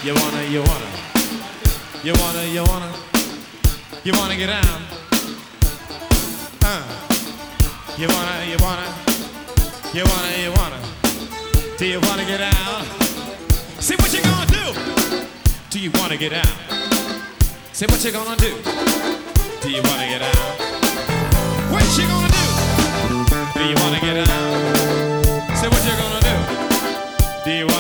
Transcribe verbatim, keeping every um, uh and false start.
You wanna, you wanna, you wanna, you wanna, you wanna get down. Uh, you wanna, you wanna, you wanna, you wanna. Do you wanna get down? See what you gonna do? Do you wanna get down? Say what you gonna do? Do you wanna get down? What you gonna do? Do you wanna get down? Say what you gonna do? Do you wanna